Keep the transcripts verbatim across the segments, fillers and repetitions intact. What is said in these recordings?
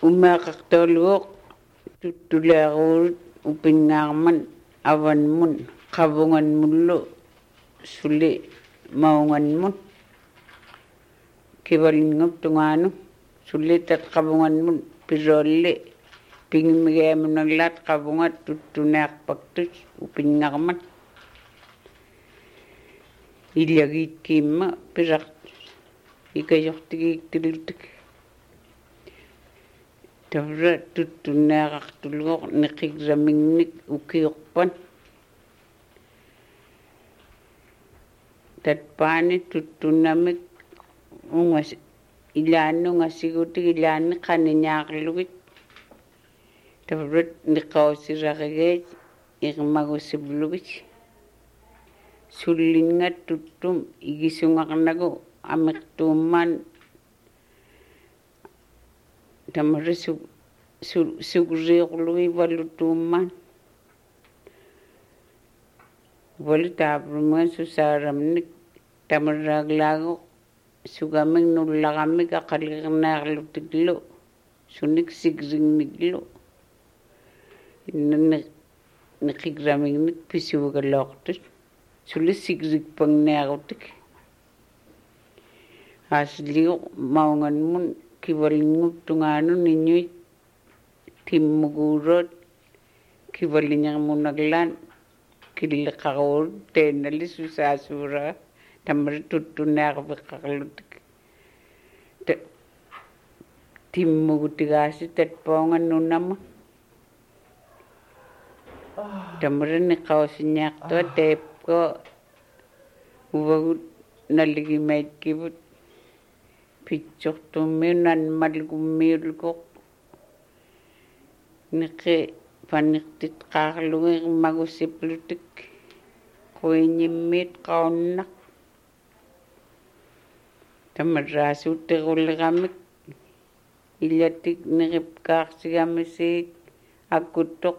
Umaaqartualuuq tuttulaaruulut upingaarman avanmun qavunganmullu suli maunganmun kivalingup tungaanu sulitat qavunganmun piroolli pingimigiamunaglaat qavungat tuttunaarpaktus upingaarman ilagiit kiimma piraq ikajortigiiktilutik tavra tuttunaaqartuluuq niqiqsamingnik ukiorpan tatpaani tuttunamik ungas ilaannungassigutik ilaanni qaniñaaqlugit tavrat niqausiraqigeet iqmagusivlugit sullingat tuttum igisungaqnagu amiqtuummaan tamara su sugriuqlugi valutuummaan valu taaprumungan susaaramnik tamaraaglaagu sugamik nullagamik aqaliqernaarlutiklu sunik sigringniklu inna niqiqsamingnik pisuugalooqtut suli sigrikpangniarutik aasliuq maunganmun kivalingup tungaanu niñuit timmuguurot kivaliñarmunaglaan killeqaruurut teenali susaasuuraa tamara tuttunaarviqqarlutik timmugutigaasi tatpaungannunnama tamara niqausiñaaqtua teepko uvagut naligimaaitkivut pitsortummiu nanmalgummiulkoq niqi paniqtitqaarlugi magusiplutik quiñimmiit qaunnaq tamaraasuuttequlliqamik illatik niqipkaarsigamisiit akuttoq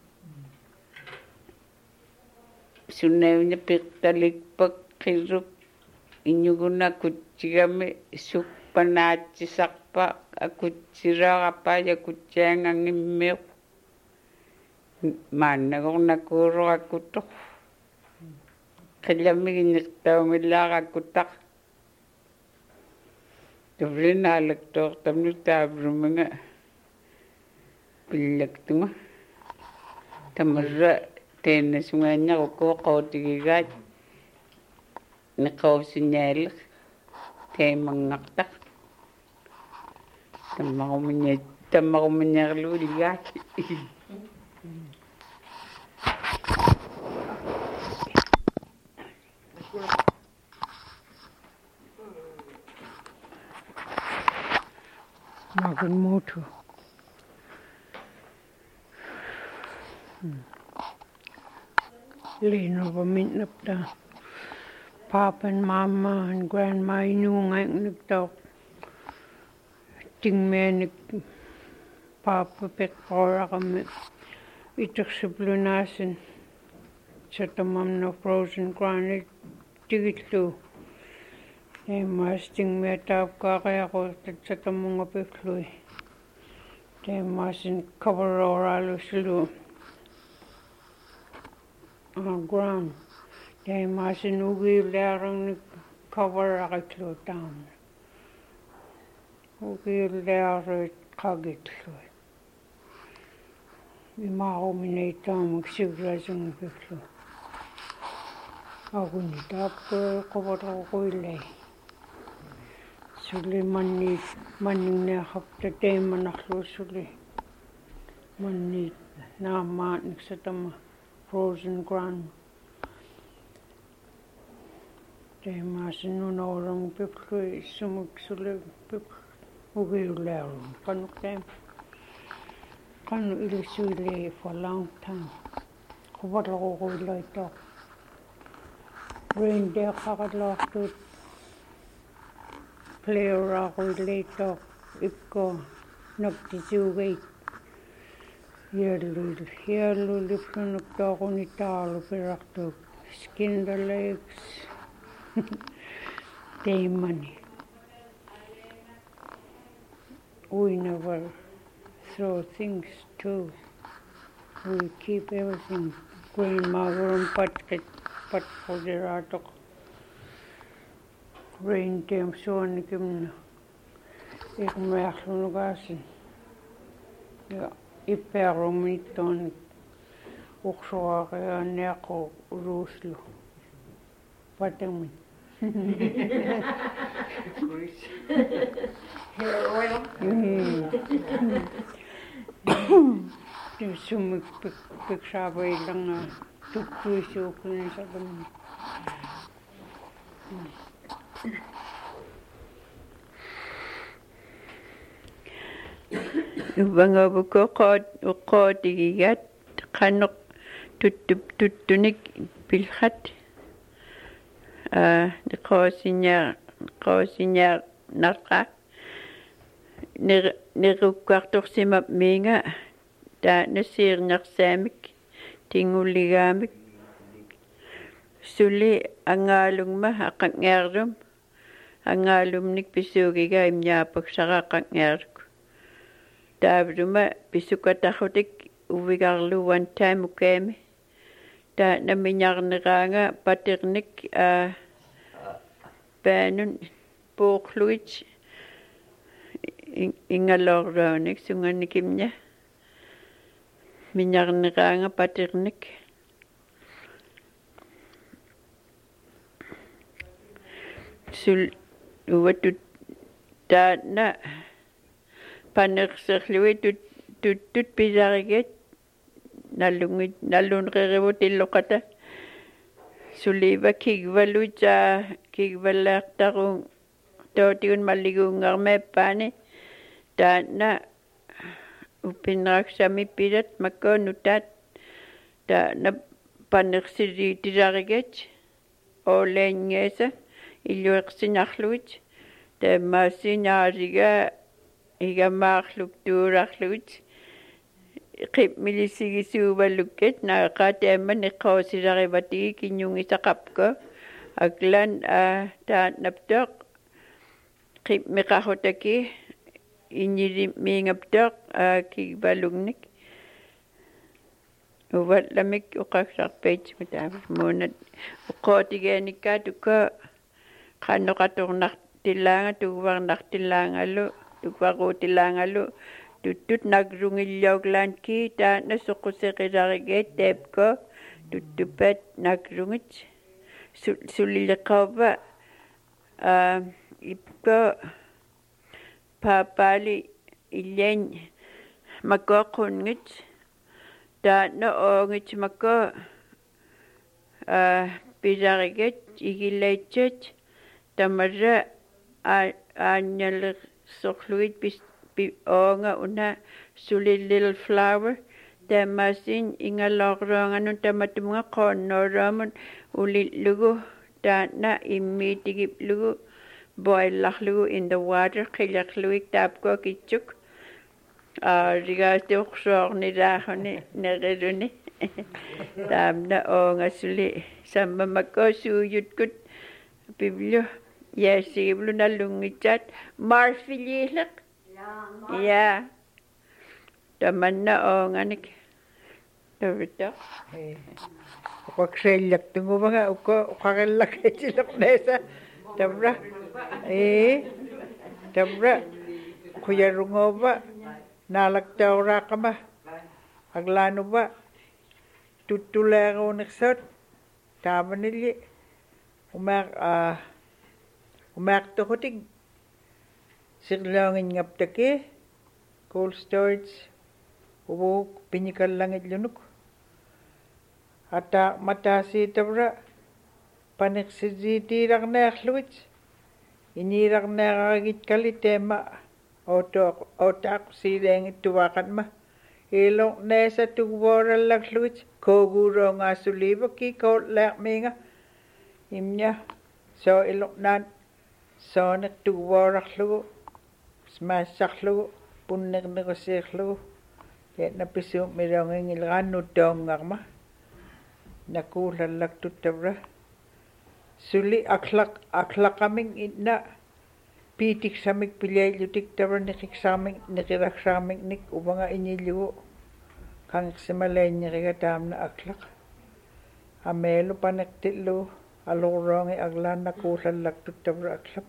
sunnaivna piqtalikpak qirrup iñuguna kutsigami suppanaatсисарpa akutsiraaqappa yakutsiangangimmiuq maannagornakuuruaquttoq qillamiginiqtaungillaarakkuttaq tuvrinaalaktoortamnu taavrumunga pillaktunga tamarra teennasungaanñarukkuu qootigigaat niqausiñaaliq teemangaqtaq tammaqumiña tammaqumiñarluuligaat magun mutu Lino var mindre Papa and Mama and Grandma inungang nagtaw tingmenik Papa pekpora kami itak sa blunasin sa tamam na frozen granite tigitlo ay mas tingmetap kakaya ko sa tamang apikloy ay masin cover oralo silo on ground ay masin ugi lerang cover akitlo down ugi lerang kagitlo imao minita magsigrasong apiklo ako nitap cover ako ilay suli manit maning na hapta tay manaklo suli manit na mat nagsatama frozen ground tay masin no orang piplo sumuk suli pip ugi ulero kanuk tay kanu ilusuli for a long time kubat ako ko ilay to reindeer kakadlok player ako later ipko nagtisugay yellow yellow lipno nagtako ni talo pirakto skin the legs day money we never throw things too. We keep everything. Grandma room patket pat for the ratok. Rain came so and came. Ik merk nog eens. Ja, ik per om niet dan. Ook zo aan neko rooslo. Wat dan? Hair oil. Dus zo moet ik ik sabai lang tutu zo kunnen zeggen. Ubanga buko qod uqotigigat qanq tuttup tuttunik bilkhat ah diqosinya qosinya narqa ner nerukkartorsimap minga ta nasirnarsaamik tingulligaamik suli angaalungma aqangaarlum angaalumnik pisuugiga imnyaapaksaqa qangaarluk taavluma pisukatahutik uvigarlu one time ukaami ta naminyarneraanga patirnik a paanun puuqluit ingalorroonik sunganikimnya minyarneraanga patirnik sul uwatut taana panerserlui tut tut tut pisariget nallungit nallunrerivut illoqata suliva kigvaluta kigvallaartarung tootigun malliguungarmaappaani taana upinraaksami pilat makkonutat taana panersili tisariget oleengesa illueqsinarluit taamaassinaaliga igamaarluk tuurarluit qip milisigisuuvalukket naaqaataamman iqqausisarivatigi kinyungisaqapko aklan a taannaptoq qip miqarutaki iñili miingaptoq a kigvalugnik uvallamik uqaksarpaitsimutaavik muunat uqqootigaanikkaa tukka qannoqatornartillaanga tuguvarnartillaangalu tukvaruutilaangalu tuttut nagrungillioglaanki taana suquseqilarigeet taapko tuttupat nagrungit suliliqqauva a ipko paapali illan makkoqqunnngit taana oongit makko a pisariget igillaitsit tamarra aanyaler sorluit bis oonga una suli little flower tamasin ingalorroanganun tamatunga qonnooraamun ulillugu taana immiitigiplugu boilarlugu in the water qillarluik taapko kitsuk a rigaastuqsoornilaahuni neriluni taamna oonga suli sammamakko suuyutkut pivlu yaasiiblu nallungitsat marfiliileq ya tamanna oonganik tavita Uqaksaillaktunguvanga uqa uqaqillakaitillerneesa tamra ee tamra quyarunguva naalaktauраaqama aglaanuva tuttulaaruunersut taamanilli umaaq a umaaqtoqutik sirlaanginngaptaki cold storage uvuuk piñikallangillunuk ata mataasiitavra paneqsisiitiilarnearluit iniilarnearagit kali teema auto autaaqsiileangittuvaaqanma ilo neesa tugvorallarluit kooguuroongaasuliivaki koollearmiinga imnya so ilornaan sooneq tugvorarlugu smaassarlugu punnernerusiirlugu teetnapisuum milongingilraannuttaungarma nakuulallartuttavra suli aklaq aklaqaming inna piitik samik pileilutik tavanikik saamik niqilaksaamik nik uvanga inillugu kangiqsimalainniqiga taamna aklaq ameelu paneqtillu aluuruangi aglaanna kuullallaktut tavra aklap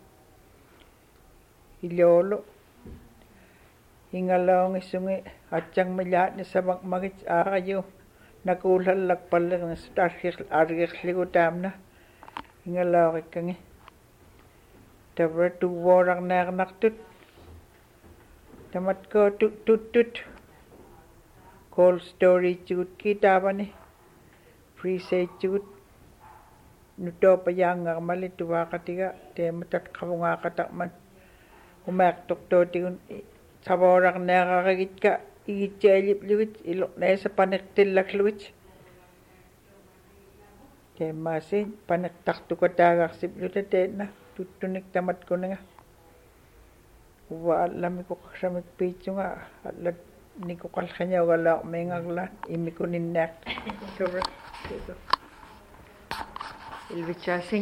iloolu ingalaongissungi atjangmilaatni savaqmagit aaqaju nakuullallakpallernis targir argirligu taamna ingalaorikkagi tavra tuvuorarnearnartut tamatko tuttut cold storage-gut kitaavani freeze-gut nutopayaangarmali tuvaaqatiga teematat qavungaaqataqman umaaqtortootigun savoorarneararigitka igitsaaliplugit ilornaasa paneqtillakluit teemmaasiin paneqtartukataagarsiplute teetna tuttunik tamatkunanga uva allamikoqarsamik piitsunga allat nikoqalqaniugalaaormiingarlaat imikuninnaaq tuvra ilvitsaasing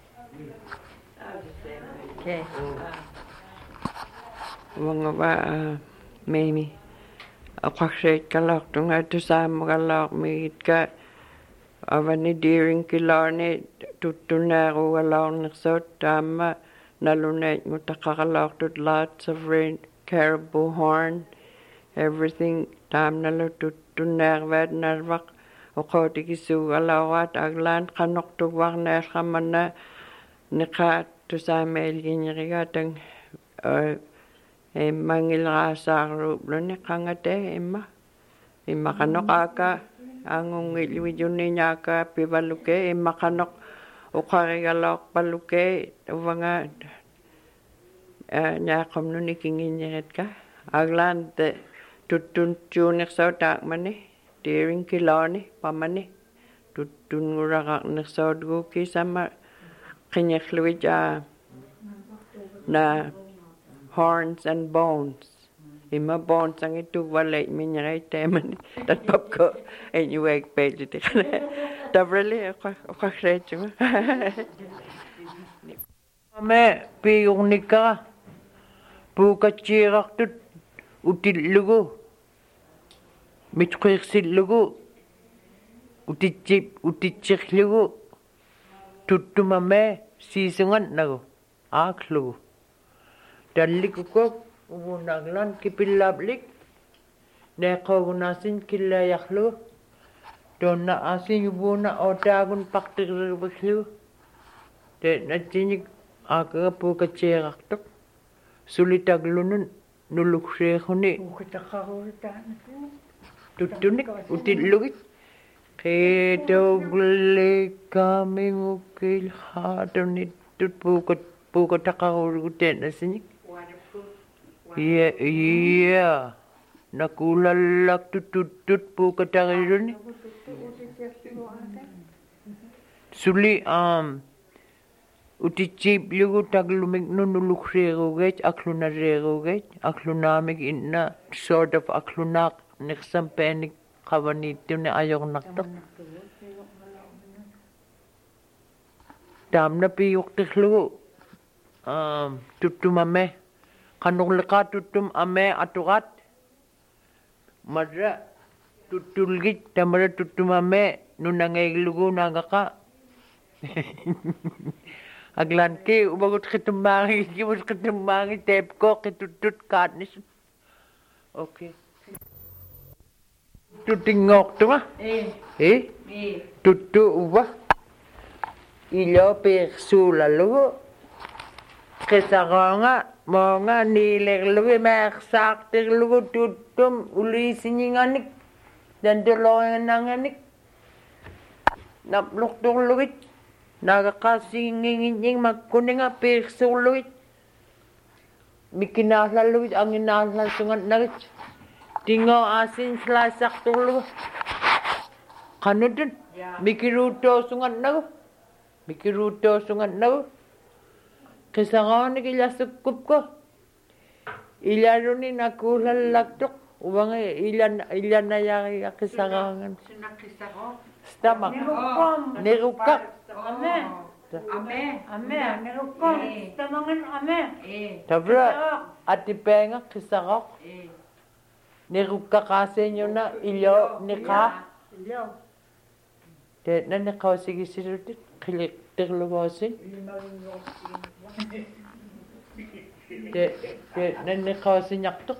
okay wangava meimi aqaqseet kalaartunga tusaamugalaarmigitka avani deering kilaarni tuttunnaarugalаарnersuut taamma nalunaat mutaqaqalaartut lots of rain caribou horn everything taamnalu tuttunnaarvaat narvaq oqootikissuugalaaraat aglaan qanortuvarnaallqamanna niqaat tusaameelginerigaatang emangilraasaaruupluni qangate imma immaqanoqaaka aangungilluijunniñaaka pivaluke immaqanoq uqarigaloorpaluke uvanga ñaaqomnuni kingiñeritka aglaan te tuttuntuunersautaaqmani deering kilaani pamani tuttunnguraqarnersautguuki sama qiñerluit na horns and bones imma bones angituvalait miñerait teemani tatpapko eñuek peelutiqana tavrali oqaqseetsuga ame piiurnikka puukatsiirartut utillugu mitqiirsillugu utitsip utitsirlugu tuttumame siisungannagu aaqlugu tallikukok uvunaglan kipillaplik neqogunaasin killayarlugu tonna asin uvuna otaagun paqtirriviklugu tenatsinik aakaga puukatsiirartuq sulitaglunun nuluksiiquni tuttunik utillugit qeetogullikamingukil haatunit tut puukat puukataqaruguteennasinik iya iya nakulallak tututtut puukatariruni suli um utitsiplugu taglumik nunuluksiirugeet aklunareerugeet aklunaamik inna sort of aklunaaq niqsampeenik qavaniittuni ajornartoq taamna piyuqtirlugu um tuttumame qanurliqaat tuttum ame atuqat marra tuttulgit tamara tuttumame nunangeeglugu naagaqa aglanki ubagut qitummaangi kibut qitummaangi teepko qituttut kaatnis okay tuttingoortuma eh eh eh tuttu uva ilo persuulalugu qisaqaanga moonga niilerlugi meersaartirlugu tuttum uliisiñinganik dandoloinanganik napluqturlugit naagaqaassigingingiñing makkuninga persuulugit mikinaallallugit anginaallalsungatnagit tingo asin slaasarturlugu qanutun mikiruuttoosungatnagu mikiruuttoosungatnagu qisaqaanik ilassukkupko ilaruni nakuullallaktuq uvanga ilan ilanayariga qisaqaangan Sinakisaqo. Stomach. Nerukkaq. Ame. Ame, nirukko. Tamangin ame. Tabra atipenga kisarok. Nirukka kasenyo na ilo nika. Ilyo. Te na nika sige sirutit kilik tirluwasin. Te te na nika sinyaktok.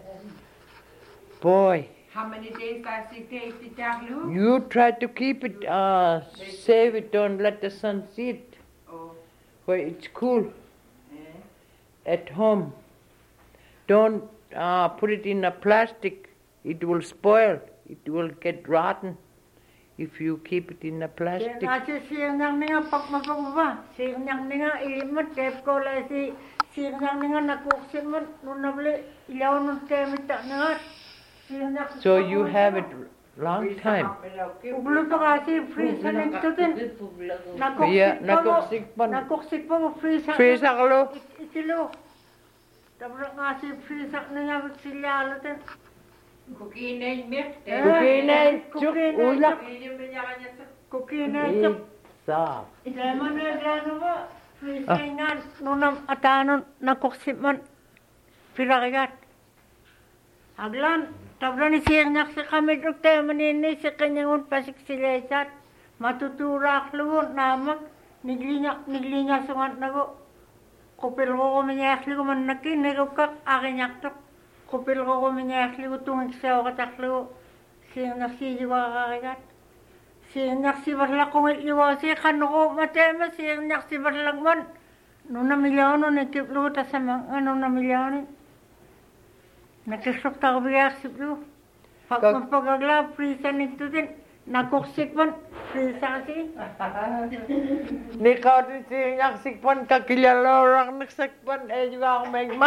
Boy. How many days does it take to Jaglu? You try to keep it, uh, save it, don't let the sun see it. Oh. Where it's cool Eh? at home. Don't uh, put it in a plastic. It will spoil. It will get rotten if you keep it in a plastic. Kasi siyang nang nga pagmapagmaba. Siyang nang nga ilimot. Kaya ko lang si siyang nang nga nakuksin mo. Nung nabali, ilaw nung temita nga. So you have it long time. Ublo pa kasi freeze na nito din. Yeah, Nakuksik pa mo. nakuksik pa. Nakuksik pa mo freeze. Freeze ako. Ikilo. Tapos kasi freeze na nga sila alatin. Kukinay milk. Kukinay, chuk, ulak. Kukinay, chuk. Stop. Ila mo na gano mo. Freeze nga. Nung atanon nakuksik man. Pirakigat. Aglan. Tabla ni siyang naksa kami duk tayo manini sa kanyang pasik silaysat. Matuturak luwon naman. Niglinya, niglinya sungat na ko. Kupil ko kuminyakli ko man nakin. Nagukak akin yaktok. Kupil ko kuminyakli ko tungin sa ako katakli ko. Siyang naksiliwa kakakat. Siyang naksibarla kong iliwa siya. Kano ko matema siyang naksibarlang man. Nung namilyaw nun, ikiplo ko ta sa mga nung namilyaw nun. Nakisok ta ko biyak siplo. Pag mapagagla, prisa nito din. Nakuksik man, prisa kasi. Nikaw din siya nagsikpan, kakilala orang nagsikpan, eh juga ako magma.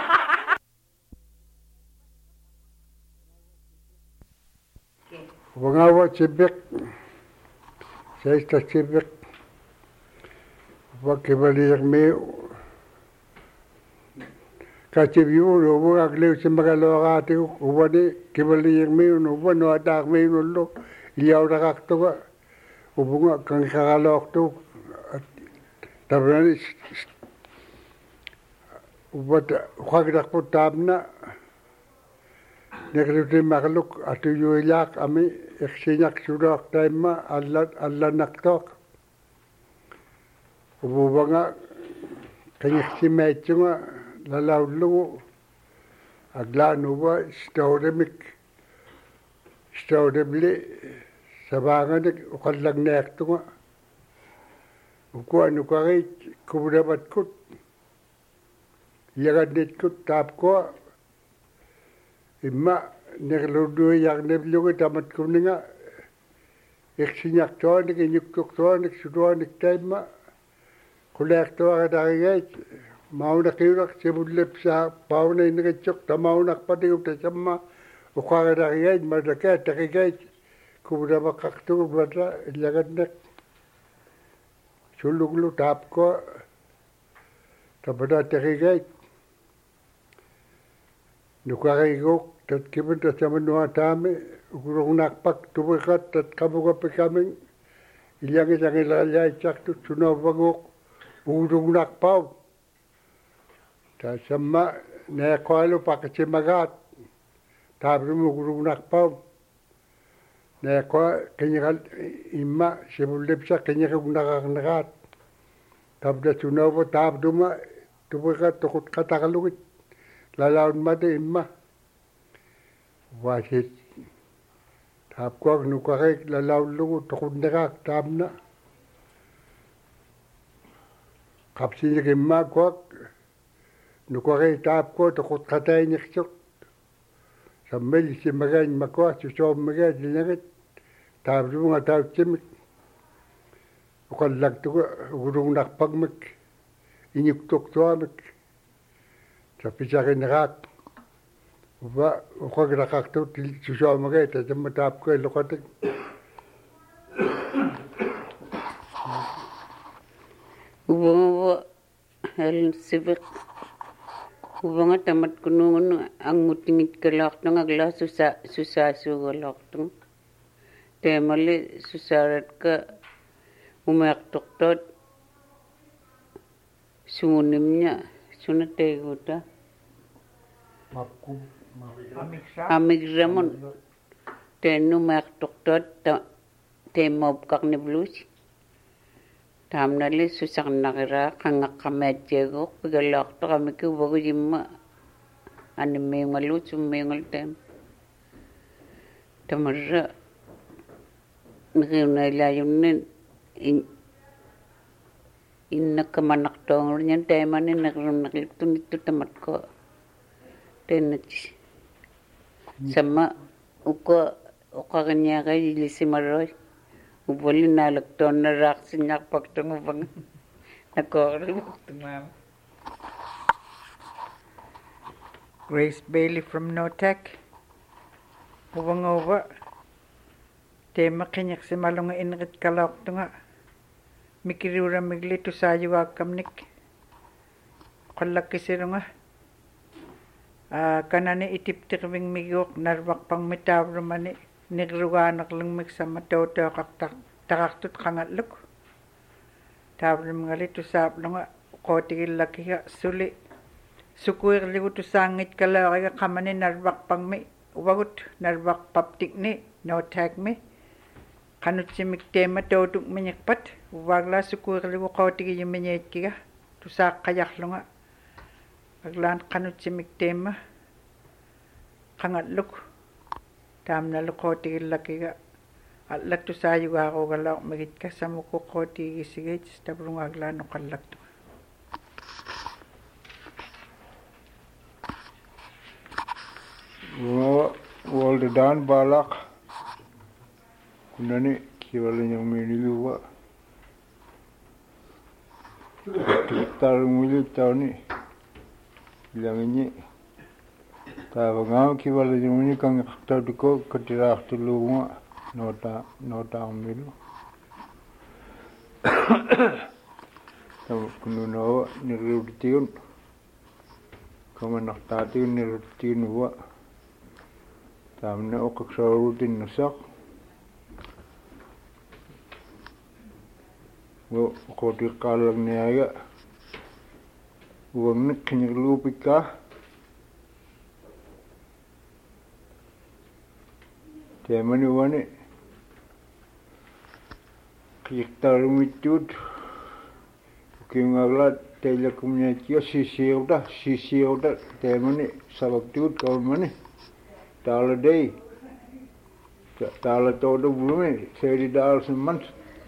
Wangawa cibik, saya ista cibik. Wakibalik mi Kasi yun, ubo aglew si magalawakati ko, ubo ni kibaliyang mi yun, ubo no atak mi yun ulo, iyaw nakakto ka, ubo nga kang kakalawak to, tabi na ni, ubo kwagdak po tab na, nekriwti makaluk, ato yu ilak, ami, eksinyak surak tayo ma, alla naktok, ubo ba nga, kanyak si medyo nga, lalaw lugo agla nuba stawdemik stawdemli sabanganik ukallag nektunga ukwa nukakit kubrabat kut yagadit kut tap ko imma nekludu yak neblugo tamat kuninga eksinyak toanik inyuktuk toanik sudoanik taima kulek toa kadagigait Maunak yurak sebulip sa pauna ini kecok ta maunak pati uta sama ukara dakigait madakat dakigait kubra bakaktu kubra lagat nek suluglu tap ko tabada dakigait nukara igok tat kibun ta sama nuha tame ukurong nakpak tubukat tat kabuka pekaming ilang isang ilalay caktu sunawagok urong nakpaw Ta sama ne koalo pakasi magat tabri mugurung nakpau ne ko kenyal imma sebulip sa kenyal nakak nagat tabda tunaw tabduma tubuka tukut katakalugit lalaun mate imma wasit tab ko nukake lalaun lugu tukut nakak tabna kapsi imma ko Nukare tap ko to kot katay niksok. Sambil si magay makwa si so magay dinagit. Tap du nga tap chimik. Ukal lag to urung nakpagmik. Inyuk tok to amik. Sa pisakin nakat. Uba ukag nakak to si so magay ta jam tap ko lokatik. Uba hel sibik Ubanga tamat kunungan ang mutingit kalaktung agla susa susa sugalaktung. Temali susarat ka umak toktot suunimnya sunateguta Makku. amigramon tenu mak doktor ta temob kakni blues tamnali susak nakira kangak kametsego pigalak to kami ku bagu jimma ani mengalu sumengal tem tamarra ngina layunin in inna kamanak tong nyan temani nakrum nakitun itu tamat ko tenach sama uko uko kanya kay ilisi maroy uboli nalak ton na rak sinyak pagtong ubang nakori Ma'am. Grace Bailey from Notek. Ubang over. Tema kinyak si malunga inrit kalok tunga. Mikirura migli tu sayo akamnik. Kalak kisirunga. Uh, kanani itip tirwing migok narwak pang mitawrumani. Nigruwanak lang miksama toto kaktak takaktut kangatluk. Tawrum ngali tu sap lunga. Kotigil laki ka suli. Sukuir ligu tu sangit kalaki ka kamani narwak pang mi. Wagut narwak paptik ni. No tag mi. Kanut si miktema totuk minyakpat. Wagla sukuir ligu kotigil yung minyait kika. Tu sak kayak lunga. Aglan kanut si miktema. Kangatluk. Tam na lukoti laki ka. At lakto sayo ako galaw magit ka sa muko koti gisigit. Tabrong aglan o kalakto. Walde dan balak. Kunani kiwala niyang miniluwa. Tarong milit tao ni. Bilangin niya. Tawag nga kiwala niyang mini kang kaktado ko katirak tulunga. Nota, nota ang milo. Kununawa nirutiyon. Kamanak tatiyon nirutiyon wa. Tamna o kaksarutin nasak. Wo koti kalang niya. Uwang na kanyaglupi ka. Temani wani. Kiktar mitut. Kung aglat telekomunikasi sisiyaw da. Sisiyaw da. Temani sabag tut kawan mani. Tala day. Tala todo bulume. Seri dollars a month.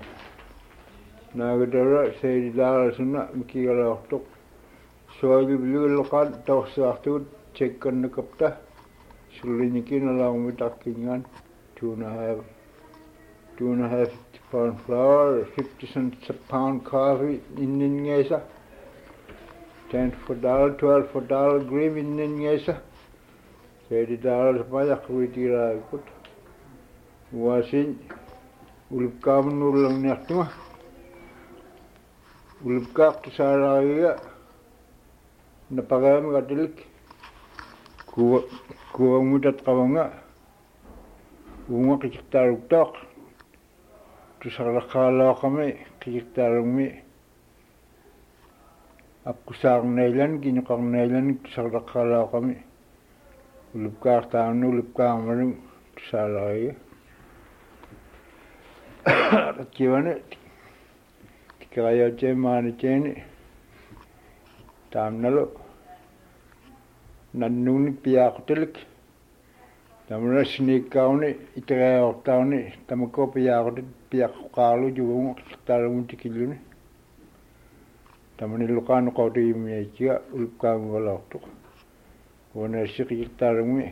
Nagadara seri dollars na mikigala oktok. Soalnya beli lokal tahu satu cekkan nekapta. Sulinikin alang mitakingan. Two and a half. Two and a half pound flour. Fifty cents a pound coffee. Inin ngesa. Ten for dollar. Twelve for dollar. Green inin ngesa. Jadi dalam banyak kuitira ikut. Wasin ulip kamu nulang niat mah. Ulip kak tu saraya. Napagam katilik. Kuwa kuwa mudat kawanga. Unga kiciktar uktak. Tu sarakala kami kiciktar umi. Aku sarang nailan kini kang nailan tu sarakala kami. Ulupkar tahu ulupkar maring salai. Kiwane kaya cemani ceni. Tam nalo nanun piak telik. Tamra sini kau ni itera tahu ni tamko piak piak kalu juga taruh tikilu ni. Tamani lukan kau tu imnya cia ulupkar ngolak tu. Wana sikit tarungi.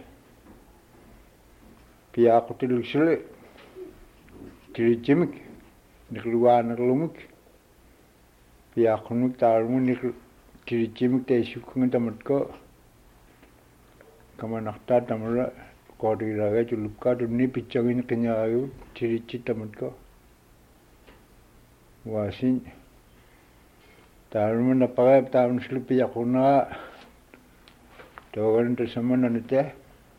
Pia aku tidur sele. Tidur jemik. Nikluar niklumik. Pia aku nuk tarungi nikl tidur jemik teh sukungan tamat ko. Kaman nakta tamara kau diraga julup ka tu ni picangin kenyayu tidur cit tamat ko. Wasin. Tarungi napakai tarung sele pia aku na. Tawagan tu sama nanti.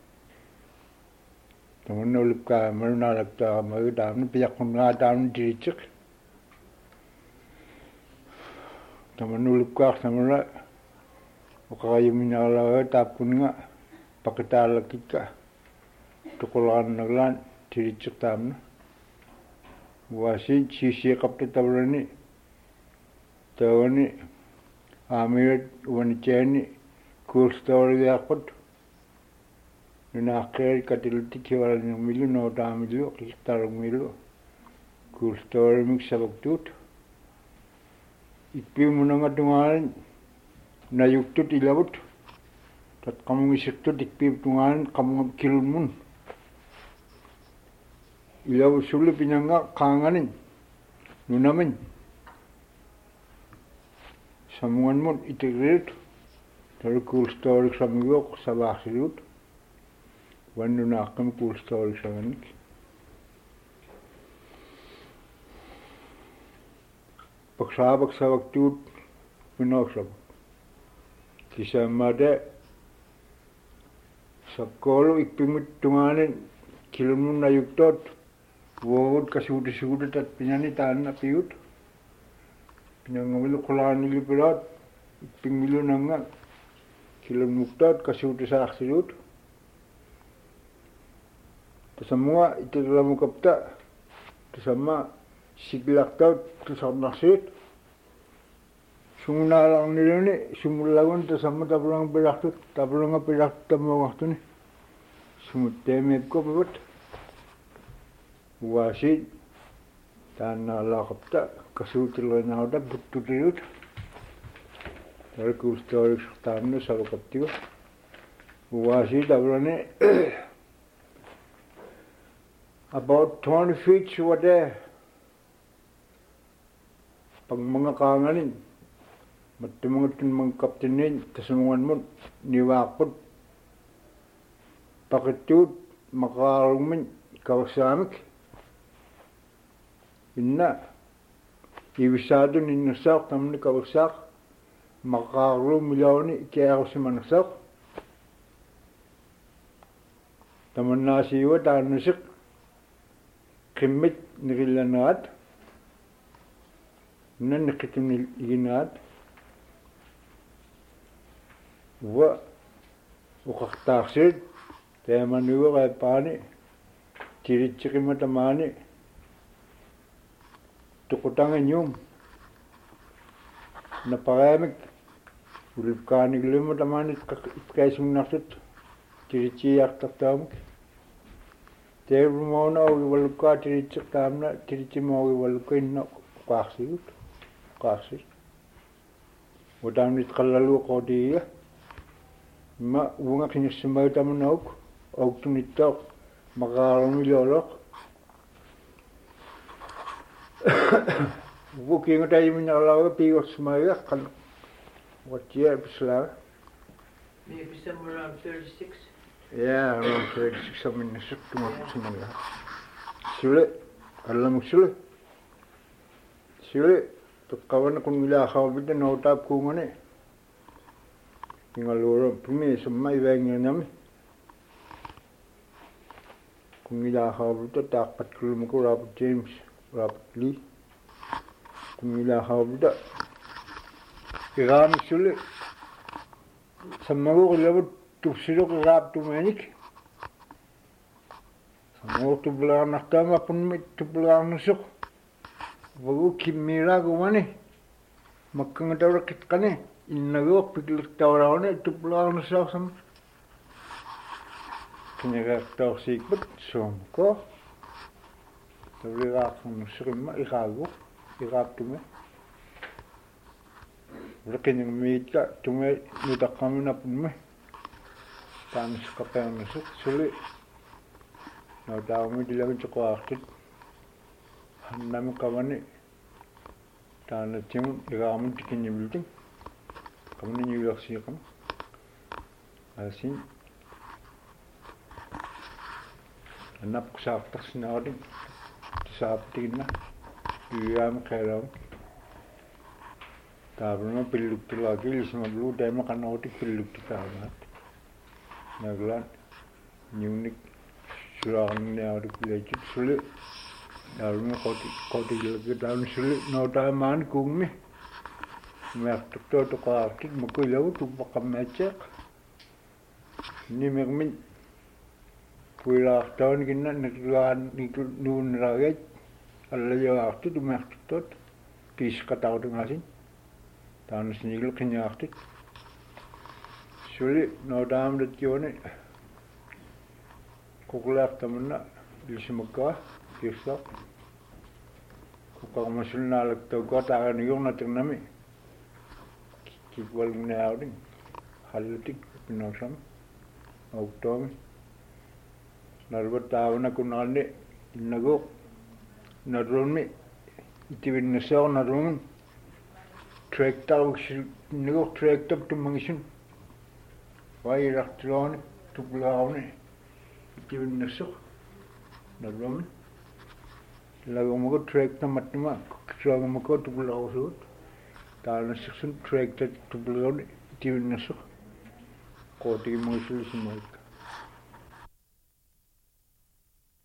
Taman ulip ka malu nalak ta malu dalam ni piak kunga dalam diricik. tamanulukkaar samala uqayuminarlaga taappunga pakitaallakikka tuqulaannaglaan tiritsertaamna wasin sisiiqapta tavlani tawani aamirat uanichaani cool story yaaqut nunaaqeeri katilutikiwalanirmilu nootaamilu qistarmilu cool story miksavaktuut ikpimunangatungaan nayuktut ilavut tat qamungisirtut ikpiiptungaan qamunga kilmun ilavu sulu pinanga qaanganin nunamin samunganmun itigriut taru cool story samiguq savaaxirut wannunaaqam cool story savanik paksaabak savaktuut pinoosabak kisamade sakkolu ikpimuttunganin kilmun nayuktot woot kasuutisuutetat pinani taanna piut pinangamilu qulaanilipilot ikpingmilu nanga kilunmuktot kasuutisaaxsirut tasamua itirlamukapta tasamma siglaqtaut tusarnarsiit sungunaalaqniluni sumullagun tasamma tapulanga pilaqtut tapulanga pilaqtut tamuaqartuni sumutteemiipkopavat uasit taannaalaaqapta kasuutilerinaauta puttutilut tarikuustoriqtaannu savukaptigu uasit tapulani about twenty feet suwade pagmanga qaanganin mattumungatun mangkaptinin tasunguanmun niwaaqut paqittuut maqaarummin kawassaamik inna iwisaadun innassaaq tamni kawassaaq maqaarum milawni ikiaqsimanassaaq tamannaasiiwa taannusik qimmit nigillanaat nanniqitum iginaat wa uqaqtaarsiit teemanuuqaippaani tiritsikimmatamaani tuqutangiñum naparaamik ulipkaaniglimmatamaani itqaisunnartut tiritsiiartartaamik teerumoona ugivalukkaa tiritsiktaamna tiritsimuugivalukka inna qaarsigut qaarsit utaamnit qallaluuqotiiga ma uunga qinissumagitamunauk auktunittoq maqaarumiloloq ukiingatayiminerlaaga piigorsumagiga qan wattia epislaaga Maybe somewhere around thirty-six. Yeah, around thirty-six aminnassuk tumapsumaga sule allamuksule sule tuqqawana kungilaaqaavita nootaap kuungane ingaluura pumi summa ivaangianami kungilaaqaavita taaqpatkulumaku Robert James Robert Lee kungilaaqaavita iraamiksule sammaguqilavut tupsiluq iraaptumaanik sammaguq tupulaarnartaama punmit tupulaarnussuq wagu kimmiiraaguwani makkangataurakitqani innaguuq pikilirtaurauni tupulaarnussaaqsam kinagaartaorsiikpat suumuko tavligaaqsarnussuqimma iqaaguq iqaaptume uleqinigmiitka tume nutaqqaminapunme taanusqapeernussuq suli nautaarmi tilaguteqaartut hannami qavani taanatimun igaamun tikinnimlutin qamani niulersiiqam asin annapqsaartarsinaatin tisaaptiginna yuyaami qeelaam taaruna pilluktulaaki lismablu taima qannagutik pilluktutaamaat naglaan niunik sulaaqanniaarik pilaichut suli taaruna qoti qotilaki taaruna suli nootaamaan kuungmi Merto to qaartik makuilagu tupaqammaatseq. Nimermin puilaartaun kinna niklaan nuunraagait allajoaartu tumertuttot kiisqataarutungasin. Taanas nigil qinyaartik. Suli nootaamdat jooni kuqulaartamanna ilsimakkaa kiirsaa. Kuqarmasulnaalaktaukua taaranigiornatirnami kikvalgnaautin hallutik pinnorsam auktoami narvataavana kunnaanni innagu narrunmi itivinnasaor narrungun tractor innagu tractor tummangisun vairartilooni tuplaaruni itivinnassor narrunmi lagumagu tractor matnuma kisuagumagu tuplaarusugut taanassirsun tractor tuplaaruni itivinnassor qootigimuisulisimoikka